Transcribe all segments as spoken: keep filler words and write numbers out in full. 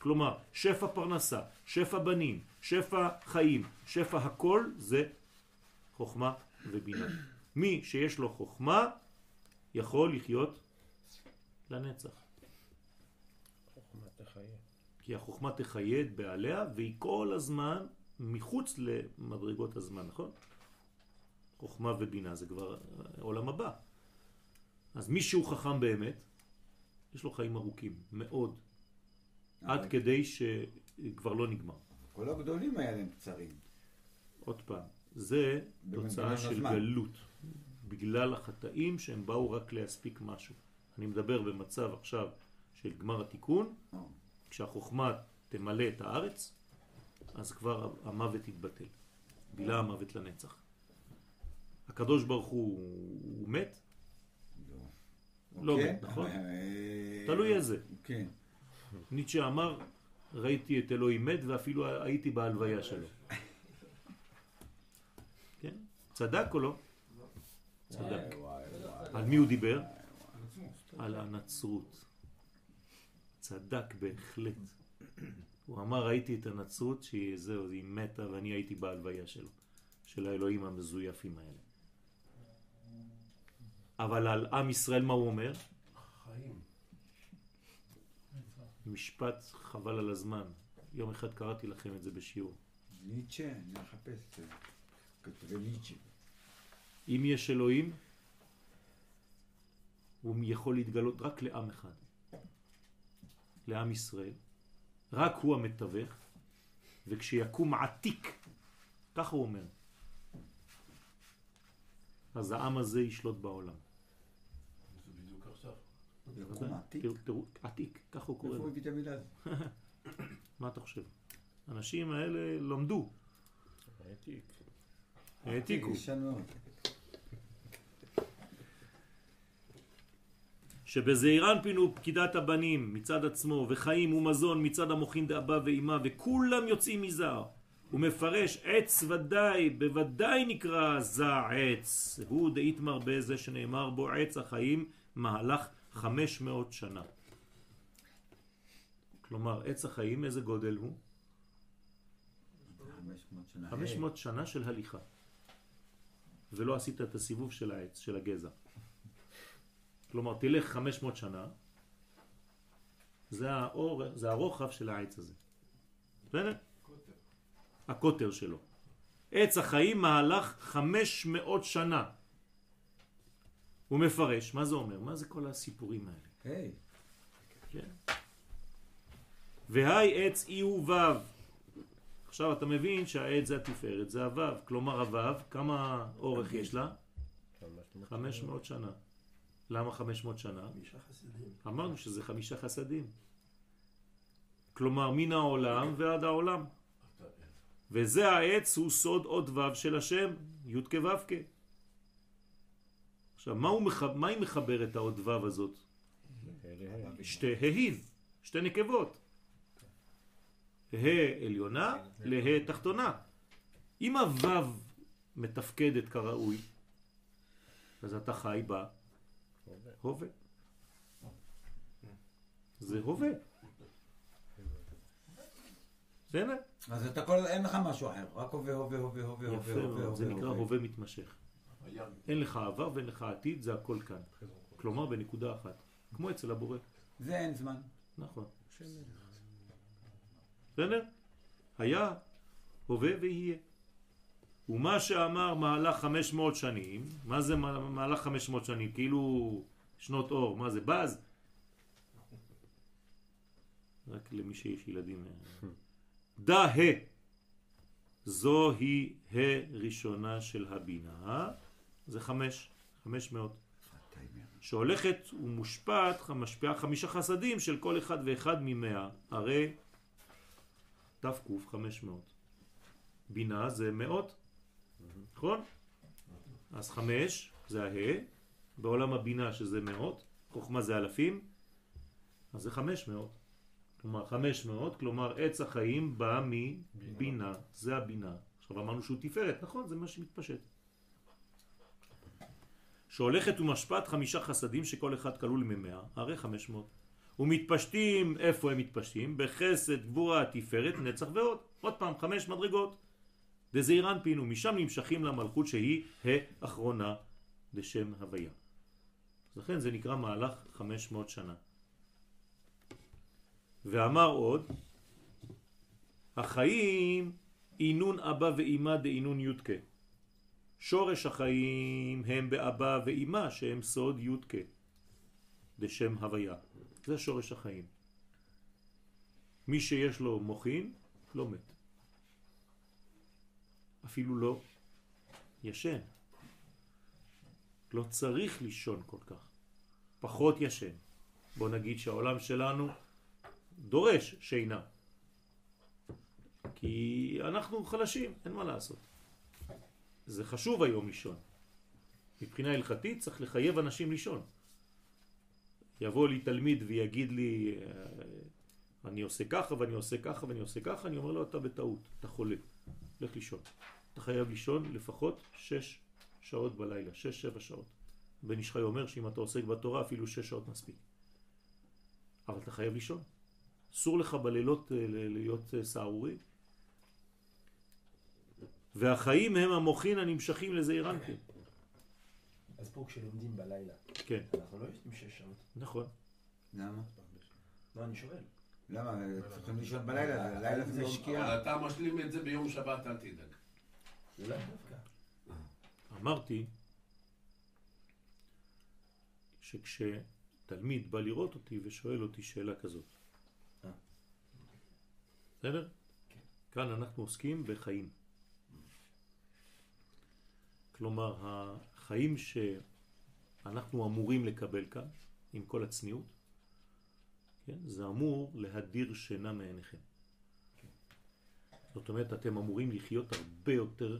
כלומר, שפע פרנסה, שפע בנים, שפע חיים, שפע הכל זה חוכמה ובינה. מי שיש לו חוכמה יכול לחיות לנצח. חוכמה תחיה. כי החוכמה תחיה את בעליה והיא כל הזמן מחוץ למדרגות הזמן, נכון? חוכמה ובינה זה כבר עולם הבא. אז מי שהוא חכם באמת, יש לו חיים ארוכים, מאוד. עד כדי שכבר לא נגמר. כל הגדולים היה להם קצרים. עוד פעם, זה תוצאה של גלות. בגלל החטאים שהם באו רק להספיק משהו. אני מדבר במצב עכשיו של גמר התיקון, כשהחוכמה תמלא את הארץ, אז כבר המוות יתבטל. בילה המוות לנצח. הקדוש ברוך הוא, הוא מת? לא. לא מת, נכון? תלוי איזה. כן. ניטשה אמר, ראיתי את אלוהים מת ואפילו הייתי בהלוויה שלו. כן? צדק או לא? צדק. על מי הוא דיבר? על הנצרות. צדק בהחלט. הוא אמר, ראיתי את הנצרות שהיא זהו, היא מתה ואני הייתי בהלוויה שלו. של האלוהים המזויפים האלה. אבל על עם ישראל מה הוא אומר? חיים. משפט חבל על הזמן. יום אחד קראתי לכם את זה בשיעור. ניטשה, אני מחפש את זה. כתבי ניטשה. אם יש אלוהים, הוא יכול להתגלות רק לעם אחד. לעם ישראל. רק הוא המתווך. וכשיקום עתיק, ככה הוא אומר, אז העם הזה ישלוט בעולם. זה בדיוק עכשיו. יקום עתיק? תראו, עתיק, ככה הוא קורא. איפה הוא הביא את המילה הזאת? מה אתה חושב? האנשים האלה לומדו. העתיק. העתיקו. ישן מאוד. שבזעירן פינו פקידת הבנים מצד עצמו וחיים ומזון מצד המוחין דאבא ואימא וכולם יוצאים מזער. הוא מפרש עץ ודאי, בוודאי נקרא זע עץ. הוא דאיתמר בזה שנאמר בו עץ החיים מהלך חמש מאות שנה. כלומר עץ החיים איזה גודל הוא? חמש מאות שנה. חמש מאות שנה של הליכה. ולא עשית את הסיבוב של העץ, של הגזע. כלומר תלך חמש מאות שנה, זה האור, זה הרוחב של העץ הזה. בסדר? הקוטר שלו. עץ החיים מהלך חמש מאות שנה. הוא מפרש, מה זה אומר? מה זה כל הסיפורים האלה? היי. כן. והי עץ אי הוא וו. עכשיו אתה מבין שהעץ זה התפארת, זה הוו. כלומר הוו, כמה אורך יש לה? חמש מאות שנה. למה חמש מאות שנה? חמישה חסידים. אמרנו שזה חמישה חסדים. כלומר מן העולם ועד העולם. וזה העץ הוא סוד עוד וו של השם, י' כו' כ'. עכשיו, מה, הוא מחב... מה היא מחברת העוד וו הזאת? שתי ההין, שתי נקבות. ה' עליונה לה תחתונה. אם הוו מתפקדת כראוי, אז אתה חי בה הווה. זה הווה. בסדר? אז אתה כל, אין לך משהו אחר, רק הווה, הווה, הווה, הווה, הווה, יפה הווה, מאוד, זה הווה, נקרא הווה. הווה מתמשך. אין לך עבר ואין לך עתיד, זה הכל כאן. כלומר בנקודה אחת. כמו אצל הבורא. זה אין זמן. נכון. בסדר? היה, הווה ויהיה. ומה שאמר מהלך חמש מאות שנים, מה זה מהלך חמש מאות שנים? כאילו שנות אור, מה זה? בז? רק למי שיש ילדים. דה ה. זוהי הראשונה של הבינה. זה חמש, חמש מאות. שהולכת ומושפעת, משפיעה חמישה חסדים של כל אחד ואחד ממאה. הרי תפקוף חמש מאות. בינה זה מאות. נכון? אז חמש זה הה. בעולם הבינה שזה מאות. חוכמה זה אלפים. אז זה חמש מאות. כלומר חמש מאות, כלומר עץ החיים בא מבינה. זה הבינה. עכשיו אמרנו שהוא תפארת, נכון? זה מה שמתפשט. שהולכת ומשפט חמישה חסדים שכל אחד כלול ממאה, הרי חמש מאות. ומתפשטים, איפה הם מתפשטים? בחסד, גבורה, תפארת, נצח ועוד. עוד פעם, חמש מדרגות. דזעיר אנפין, ומשם נמשכים למלכות שהיא האחרונה לשם הוויה. לכן זה נקרא מהלך חמש מאות שנה. ואמר עוד, החיים אינון אבא ואמא דאינון יודקה. שורש החיים הם באבא ואמא שהם סוד יודקה לשם הוויה. זה שורש החיים. מי שיש לו מוחין לא מת. אפילו לא ישן. לא צריך לישון כל כך. פחות ישן. בוא נגיד שהעולם שלנו דורש שינה. כי אנחנו חלשים, אין מה לעשות. זה חשוב היום לישון. מבחינה הלכתית צריך לחייב אנשים לישון. יבוא לי תלמיד ויגיד לי, אני עושה ככה ואני עושה ככה ואני עושה ככה, אני אומר לו, אתה בטעות, אתה חולה. לך לישון. אתה חייב לישון לפחות שש שעות בלילה, שש, שבע שעות. בן איש חי אומר שאם אתה עוסק בתורה אפילו שש שעות מספיק. אבל אתה חייב לישון. אסור לך בלילות להיות סערורי. והחיים הם המוחין הנמשכים לזעיר אנפין. אז פה כשלומדים בלילה, כן. אנחנו לא יושבים שש שעות. נכון. למה? לא, אני שואל. למה? צריכים לישון בלילה, הלילה זה שקיעה. אבל אתה משלים את זה ביום שבת, אל תדאג. אולי דווקא. אמרתי שכשתלמיד בא לראות אותי ושואל אותי שאלה כזאת. בסדר? כאן אנחנו עוסקים בחיים. כלומר, החיים שאנחנו אמורים לקבל כאן, עם כל הצניעות, כן? זה אמור להדיר שינה מעיניכם. זאת אומרת, אתם אמורים לחיות הרבה יותר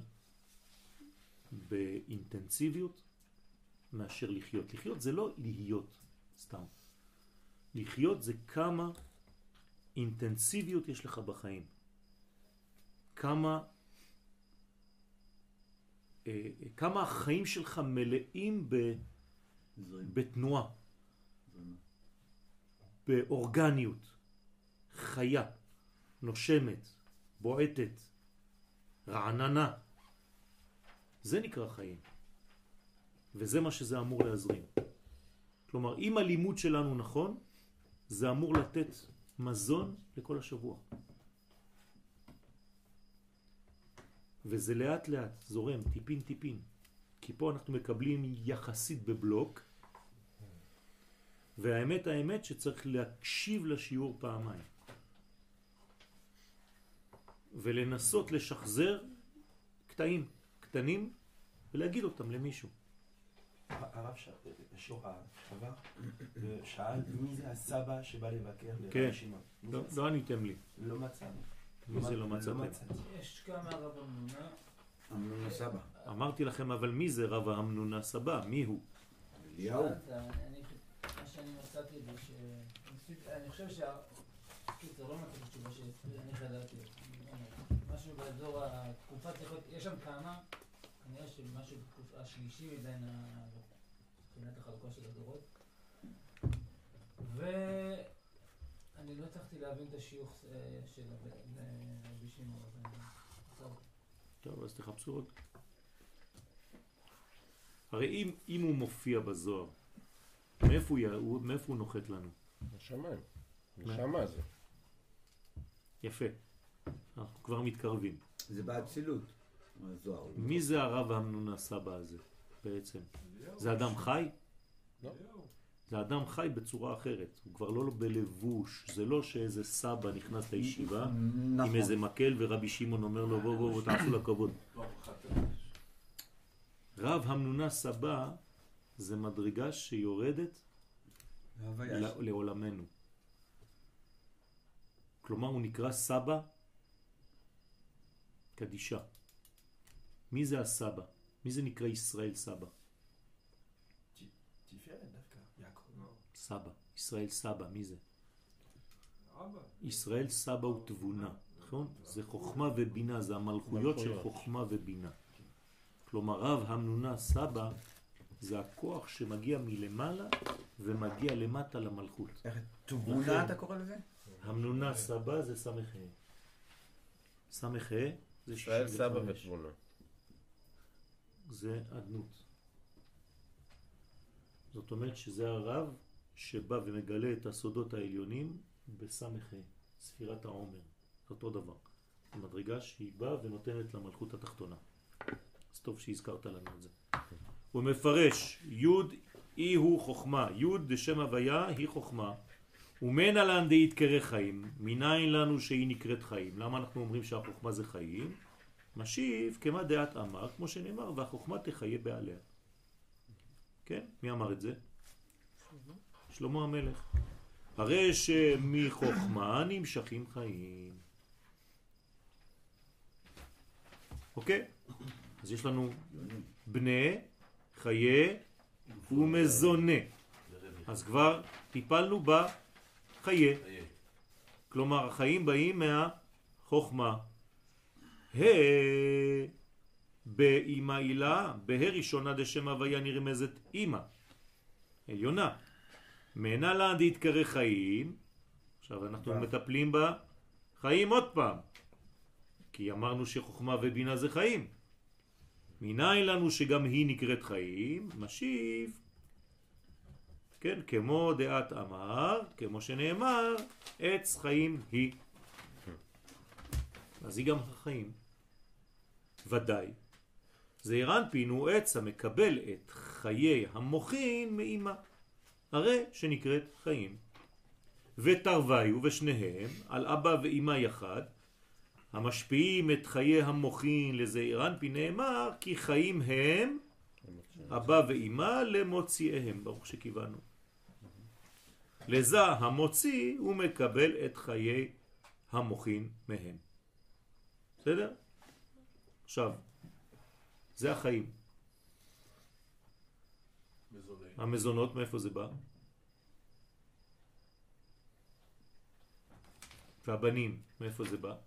באינטנסיביות מאשר לחיות. לחיות זה לא להיות סתם. לחיות זה כמה אינטנסיביות יש לך בחיים. כמה אה, כמה החיים שלך מלאים ב, בתנועה, באורגניות, חיה, נושמת, בועטת, רעננה. זה נקרא חיים. וזה מה שזה אמור להזרים. כלומר, אם הלימוד שלנו נכון, זה אמור לתת מזון לכל השבוע. וזה לאט לאט זורם, טיפין טיפין. כי פה אנחנו מקבלים יחסית בבלוק, והאמת האמת שצריך להקשיב לשיעור פעמיים. ולנסות לשחזר קטעים, קטנים, ולהגיד אותם למישהו. הרב שור שעבר שאל מי זה הסבא שבא לבקר כן, לרבי שמעון. לא, לא עניתם לי. לא מצאנו. מי זה לא מצאתם? יש כמה רב אמנונה. אמנונה סבא. אמרתי לכם, אבל מי זה רב האמנונה סבא? מי הוא? אליהו. מה שאני מצאתי זה ש... אני חושב שה... זה לא מצאתי תשובה שאני חדרתי. משהו באזור התקופה צריך להיות... יש שם כמה, כנראה שמשהו בתקופה השלישי מבין מבחינת החלוקה של הדורות. ואני לא הצלחתי להבין את השיוך של רבי שמעון. טוב, אז תחפשו עוד. הרי אם, אם הוא מופיע בזוהר, מאיפה הוא, מאיפה הוא נוחת לנו? בשמיים. נשמה זה. יפה. אנחנו כבר מתקרבים. זה באצילות. הזוהר. מי זה הרב האמנונה סבא הזה בעצם? זה אדם חי? לא. זה אדם חי בצורה אחרת. הוא כבר לא בלבוש. זה לא שאיזה סבא נכנס לישיבה עם איזה מקל ורבי שמעון אומר לו בוא בוא בוא תעשו לכבוד. רב האמנונה סבא זה מדרגה שיורדת לעולמנו. כלומר הוא נקרא סבא קדישה. מי זה הסבא? מי זה נקרא ישראל סבא? תפארת דווקא, יעקב. סבא, ישראל סבא, מי זה? ישראל סבא הוא תבונה, נכון? זה חוכמה ובינה, זה המלכויות של חוכמה ובינה. כלומר רב האמנונה סבא זה הכוח שמגיע מלמעלה ומגיע למטה למלכות. איך תבונה אתה קורא לזה? המנונה סבא זה סמכה. סמכה זה ישראל שישים סבא וחמש. ותבונה. זה אדנות. זאת אומרת שזה הרב שבא ומגלה את הסודות העליונים בסמכה, ספירת העומר. זה אותו דבר. המדרגה שהיא באה ונותנת למלכות התחתונה. אז טוב שהזכרת לנו את זה. הוא מפרש, יוד אי הוא חוכמה, יוד דשם הוויה היא חוכמה, ומנה לן דאית קרא חיים, מניין לנו שהיא נקראת חיים. למה אנחנו אומרים שהחוכמה זה חיים? משיב כמה דעת אמר, כמו שנאמר, והחוכמה תחיה בעליה. כן? מי אמר את זה? שלמה המלך. הרי שמחוכמה נמשכים חיים. אוקיי? אז יש לנו בני, חיי ומזונה. אז כבר טיפלנו בחיי. כלומר, החיים באים מהחוכמה. ה באמא אילה, בה ראשונה דשם הוויה נרמזת אמא. עליונה. מנה לה דהתקרא חיים. עכשיו אנחנו מטפלים בחיים עוד פעם. כי אמרנו שחוכמה ובינה זה חיים. מניין לנו שגם היא נקראת חיים, משיב, כן, כמו דעת אמר, כמו שנאמר, עץ חיים היא. אז היא גם החיים. ודאי. זעיר אנפין הוא עץ המקבל את חיי המוחין מאמא, הרי שנקראת חיים. ותרוויו ושניהם על אבא ואמא יחד, המשפיעים את חיי המוחין לזעיר אנפין נאמר, כי חיים הם אבא ואמא למוציאיהם, ברוך שכיוונו. לזה המוציא הוא מקבל את חיי המוחין מהם. בסדר? עכשיו, זה החיים. מזוני. המזונות, מאיפה זה בא? והבנים, מאיפה זה בא?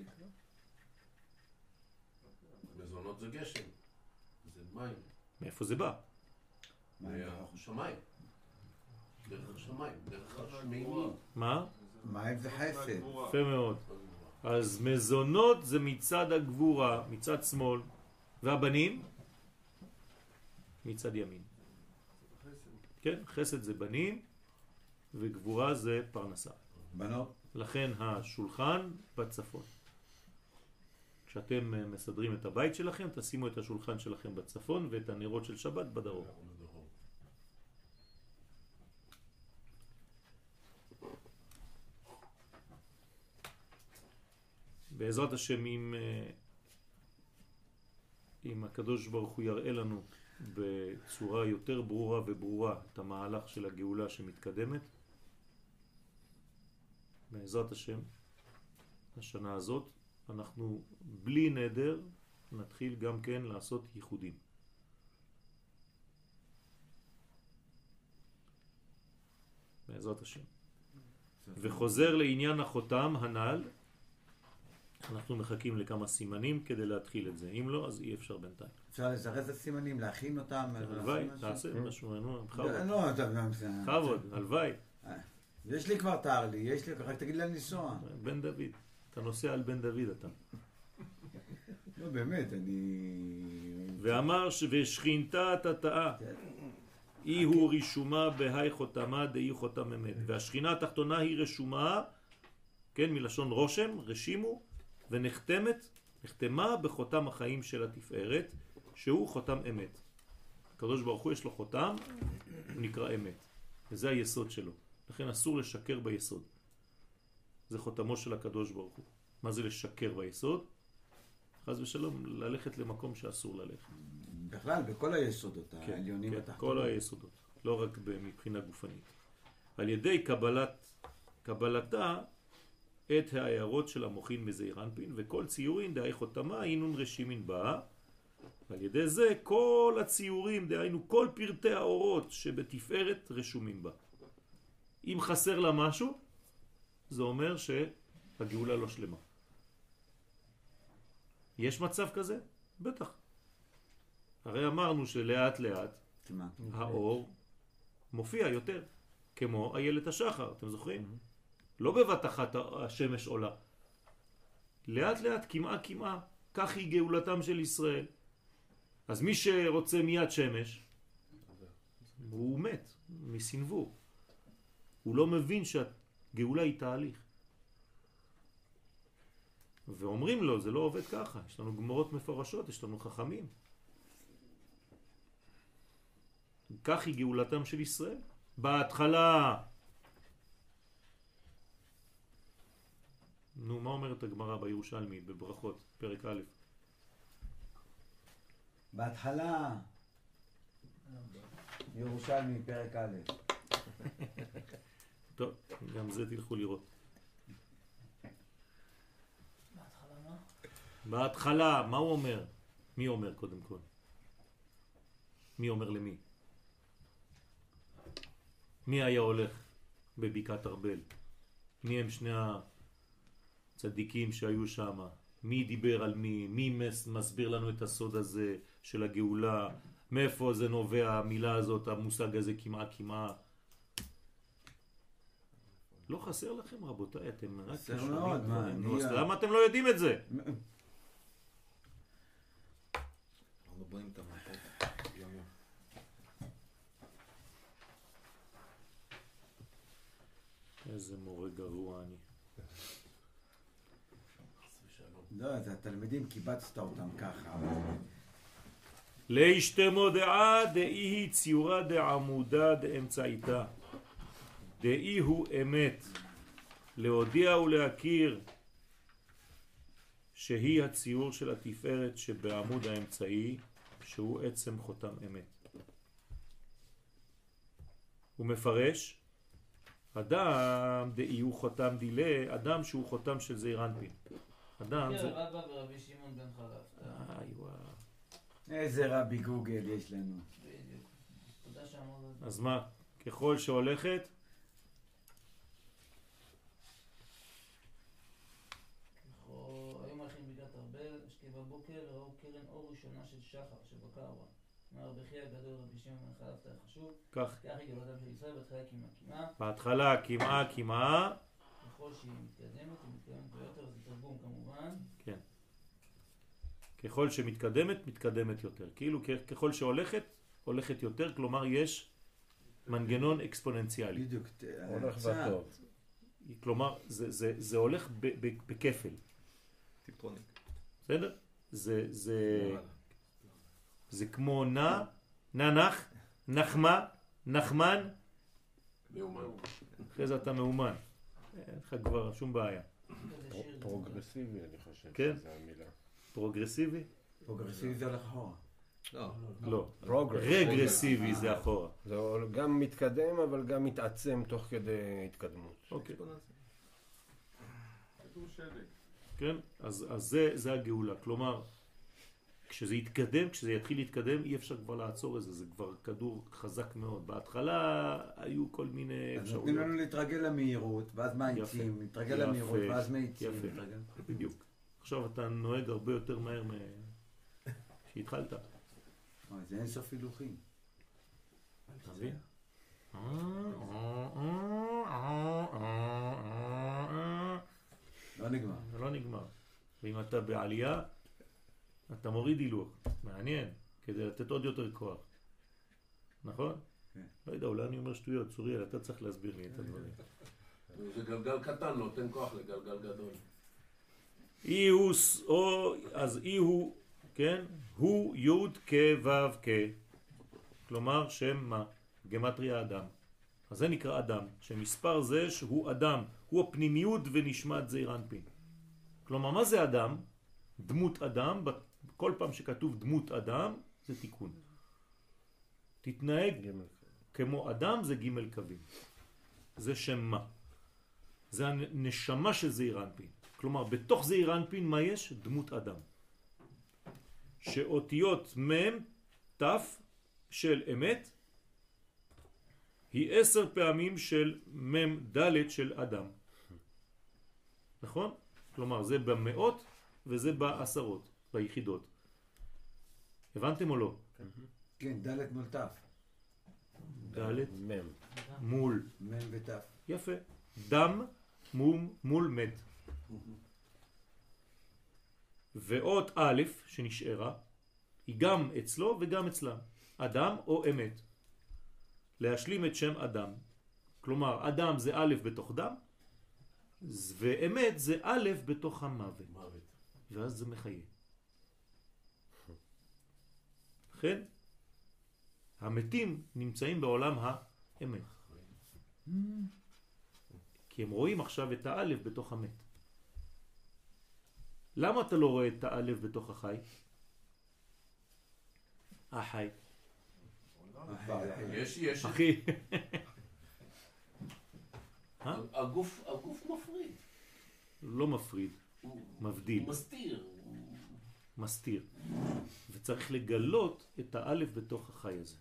מזונות זה גשם. זה מים. מאיפה זה בא? מהשמיים. דרך השמיים. דרך השמיימים. מה? מים זה חסד. יפה מאוד. אז מזונות זה מצד הגבורה, מצד שמאל, והבנים מצד ימין. כן, חסד זה בנים וגבורה זה פרנסה. בנות? לכן השולחן בצפון. כשאתם מסדרים את הבית שלכם, תשימו את השולחן שלכם בצפון ואת הנרות של שבת בדרום. בעזרת השם, אם, אם הקדוש ברוך הוא יראה לנו בצורה יותר ברורה וברורה את המהלך של הגאולה שמתקדמת, בעזרת השם, השנה הזאת, אנחנו בלי נדר נתחיל גם כן לעשות ייחודים. בעזרת השם. וחוזר לעניין החותם הנ"ל, אנחנו מחכים לכמה סימנים כדי להתחיל את זה. אם לא, אז אי אפשר בינתיים. אפשר לזרז את הסימנים, להכין אותם? הלוואי, תעשה משהו, נו, בכבוד. לא, אתה... בכבוד, הלוואי. יש לי כבר תאר לי, יש לי, רק תגיד להם לנסוע. בן דוד, אתה נוסע על בן דוד אתה. לא, באמת, אני... ואמר ושכינתה תתאה. אי הוא רשומה בהי חותמה דאי חותם אמת. והשכינה התחתונה היא רשומה, כן, מלשון רושם, רשימו, ונחתמת, נחתמה בחותם החיים של התפארת, שהוא חותם אמת. הקדוש ברוך הוא יש לו חותם, הוא נקרא אמת. וזה היסוד שלו. לכן אסור לשקר ביסוד. זה חותמו של הקדוש ברוך הוא. מה זה לשקר ביסוד? חס ושלום, ללכת למקום שאסור ללכת. בכלל, בכל היסודות כן, העליונים כן, התחתונים. כל היסודות, לא רק מבחינה גופנית. על ידי קבלת, קבלתה את ההערות של המוחין מזעיר אנפין, וכל ציורין דהי חותמה אינון רשימין בה. ועל ידי זה כל הציורים, דהיינו כל פרטי האורות שבתפארת רשומים בה. אם חסר לה משהו, זה אומר שהגאולה לא שלמה. יש מצב כזה? בטח. הרי אמרנו שלאט לאט כמעט. האור מופיע יותר, כמו איילת השחר, אתם זוכרים? לא בבת אחת השמש עולה. לאט לאט, כמעה כמעה, כך היא גאולתם של ישראל. אז מי שרוצה מיד שמש, הוא מת מסנבור. הוא לא מבין שהגאולה היא תהליך. ואומרים לו, זה לא עובד ככה. יש לנו גמרות מפורשות, יש לנו חכמים. כך היא גאולתם של ישראל. בהתחלה, נו, מה אומרת הגמרא בירושלמי, בברכות, פרק א'? בהתחלה, ירושלמי, פרק א'. טוב, גם זה תלכו לראות. בהתחלה מה? בהתחלה, מה הוא אומר? מי אומר קודם כל? מי אומר למי? מי היה הולך בבקעת ארבל? מי הם שני הצדיקים שהיו שם? מי דיבר על מי? מי מסביר לנו את הסוד הזה של הגאולה? מאיפה זה נובע המילה הזאת, המושג הזה כמעה כמעה? לא חסר לכם רבותיי, אתם רק חסר מאוד, מה? נו, אז למה אתם לא יודעים את זה? אנחנו בונים את המפות יום יום. איזה מורה גרוע אני. לא, אז התלמידים קיבצת אותם ככה. להשתמו דעה דאי ציורה דעמודה דאמצעיתה. דאי הוא אמת. להודיע ולהכיר שהיא הציור של התפארת שבעמוד האמצעי, שהוא עצם חותם אמת. הוא מפרש, אדם דאי הוא חותם דילה, אדם שהוא חותם של זעיר אנפין. אדם כן, זה... רבא ורבי שמעון בן חלף. איי וואו. איזה רבי גוגל יש לנו. בדיוק. תודה שאמרת את זה. אז מה? ככל שהולכת, היום הולכים בגת ארבל, שתי בבוקר, ראו קרן אור ראשונה של שחר שבקרבה. אמר רבי חייא הגדול רבי שמעון בן חלף תהיה חשוב. כך. כך היא גאולתם של ישראל בהתחלה כמעה כמעה. בהתחלה כמעה כמעה. ככל שהיא מתקדמת, היא מתקדמת ביותר, זה תרגום כמובן. כן. ככל שמתקדמת, מתקדמת יותר. כאילו ככל שהולכת, הולכת יותר, כלומר יש מנגנון אקספוננציאלי. בדיוק. הולך וטוב. כלומר, זה, זה, זה הולך ב, ב, בכפל. טיפטרוניק. בסדר? זה, זה, זה כמו נע, ננח, נחמה, נחמן. מאומן. אחרי זה אתה מאומן. אין לך כבר שום בעיה. כזה שיר. פרוגרסיבי, אני חושב כן. שזה המילה. פרוגרסיבי? פרוגרסיבי זה הולך אחורה. לא. לא. פרוגרס. רגרסיבי זה אחורה. זה גם מתקדם, אבל גם מתעצם תוך כדי התקדמות. אוקיי. כדור שלג. כן? אז, אז זה, זה הגאולה. כלומר, כשזה יתקדם, כשזה יתחיל להתקדם, אי אפשר כבר לעצור את זה. זה כבר כדור חזק מאוד. בהתחלה היו כל מיני אז אפשרויות. נותנים לנו להתרגל למהירות, ואז מאיצים, להתרגל יפה, למהירות, ואז מאיצים. יפה. להתרגל. בדיוק. עכשיו אתה נוהג הרבה יותר מהר מ... שהתחלת. אוי, זה אין סוף הילוכים. אתה מבין? לא נגמר. זה לא נגמר. ואם אתה בעלייה, אתה מוריד הילוך. מעניין. כדי לתת עוד יותר כוח. נכון? כן. לא יודע, אולי אני אומר שטויות. צוריאל, אתה צריך להסביר לי את הדברים. זה גלגל קטן, נותן כוח לגלגל גדול. אי הוא, או, אז אי הוא, כן? הוא יוד כוו כ. כלומר, שם מה? גמטריה אדם. אז זה נקרא אדם. שמספר זה שהוא אדם. הוא הפנימיות ונשמת זעיר אנפין. כלומר, מה זה אדם? דמות אדם. כל פעם שכתוב דמות אדם, זה תיקון. תתנהג כמו אדם, זה ג' קווים. זה שם מה? זה הנשמה של זעיר אנפין. כלומר, בתוך זעיר אנפין מה יש? דמות אדם. שאותיות מם, תף של אמת, היא עשר פעמים של מם דלת של אדם. נכון? כלומר, זה במאות וזה בעשרות, ביחידות. הבנתם או לא? כן, דלת מול תף. ד' מם. מול. מם ותף. יפה. דם מום מול מת. ואות א' שנשארה היא גם אצלו וגם אצלם. אדם או אמת. להשלים את שם אדם. כלומר, אדם זה א' בתוך דם, ואמת זה א' בתוך המוות. מוות. ואז זה מחיה. לכן, המתים נמצאים בעולם האמת. כי הם רואים עכשיו את האלף בתוך המת. למה אתה לא רואה את האלף בתוך החי? החי. יש, יש. אחי. הגוף, הגוף מפריד. לא מפריד, הוא מבדיל, הוא מסתיר. הוא- מסתיר. וצריך לגלות את האלף בתוך החי הזה.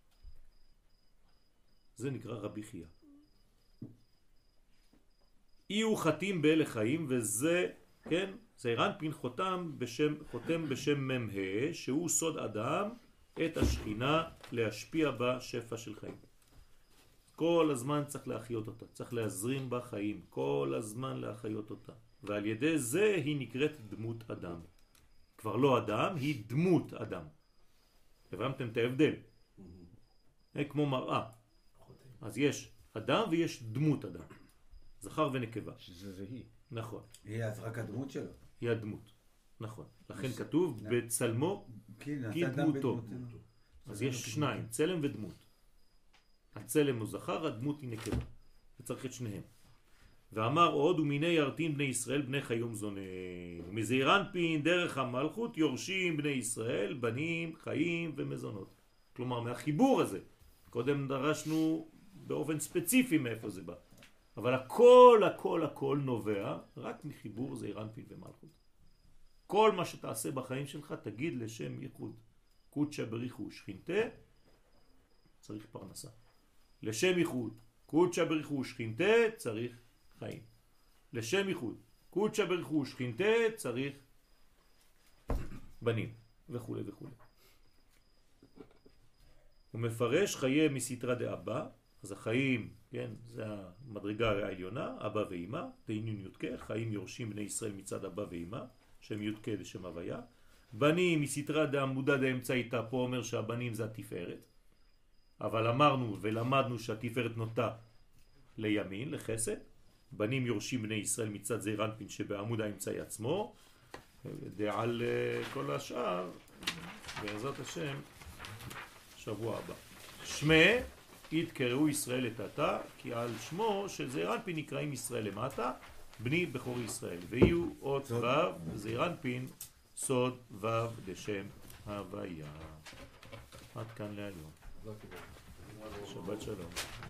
זה נקרא רבי חייא. אי הוא חתים באלה חיים, וזה, כן, זה רנפין חותם בשם, חותם בשם ממה, שהוא סוד אדם, את השכינה להשפיע בה שפע של חיים. כל הזמן צריך להחיות אותה, צריך להזרים בה חיים, כל הזמן להחיות אותה. ועל ידי זה היא נקראת דמות אדם. כבר לא אדם, היא דמות אדם. הבנתם את ההבדל? זה כמו מראה. אז יש אדם ויש דמות אדם. זכר ונקבה. שזה זה היא. נכון. היא אז רק הדמות שלו. היא הדמות. נכון. לכן כתוב בצלמו כן, כי נעשה אדם דמותו. בדמותנו. אז יש שניים, צלם ודמות. הצלם הוא זכר, הדמות היא נקבה. וצריך את שניהם. ואמר עוד ומיני ירתין בני ישראל בני חיום זונה. ומזעיר אנפין דרך המלכות יורשים בני ישראל בנים, חיים ומזונות. כלומר מהחיבור הזה. קודם דרשנו באופן ספציפי מאיפה זה בא. אבל הכל הכל הכל נובע רק מחיבור זעיר אנפין ומלכות. כל מה שתעשה בחיים שלך תגיד לשם ייחוד. קודשא בריחו שכינתה, צריך פרנסה. לשם ייחוד, קודשא בריחו שכינתה, צריך חיים. לשם ייחוד, קודשא בריחו שכינתה, צריך בנים וכו' וכו'. הוא מפרש חיי מסתרא דאבא, אז החיים, כן, זה המדרגה העליונה, אבא ואמא, תהינון יודקה, חיים יורשים בני ישראל מצד אבא ואמא, שם יודקה ושם הוויה. בנים מסתרא דעמודא דאמצעיתא, פה אומר שהבנים זה התפארת. אבל אמרנו ולמדנו שהתפארת נוטה לימין, לחסד. בנים יורשים בני ישראל מצד זעיר אנפין שבעמוד האמצעי עצמו. ועל כל השאר, בעזרת השם, שבוע הבא. שמע יתקראו ישראל לטאטא, כי על שמו של זעיר אנפין נקראים ישראל למטה, בני בכור ישראל. ויהיו אות ו' זעיר אנפין סוד ו' לשם הוויה. עד כאן להיום. שבת שלום.